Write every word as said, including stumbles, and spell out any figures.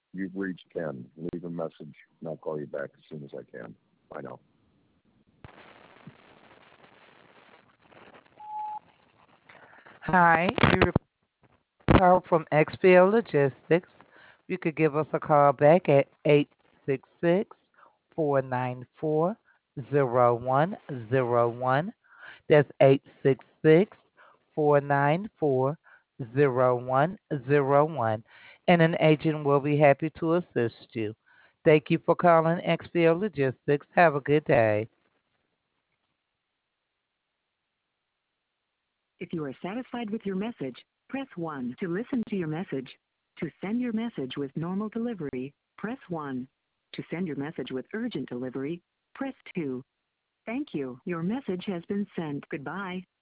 You've reached Ken. Leave a message, and I'll call you back as soon as I can. Bye now. Hi, you call from X P L Logistics. You could give us a call back at eight six six, four nine four, zero one zero one. That's eight six six, four nine four, zero one zero one. And an agent will be happy to assist you. Thank you for calling X P L Logistics. Have a good day. If you are satisfied with your message, press one to listen to your message. To send your message with normal delivery, press one. To send your message with urgent delivery, press two. Thank you. Your message has been sent. Goodbye.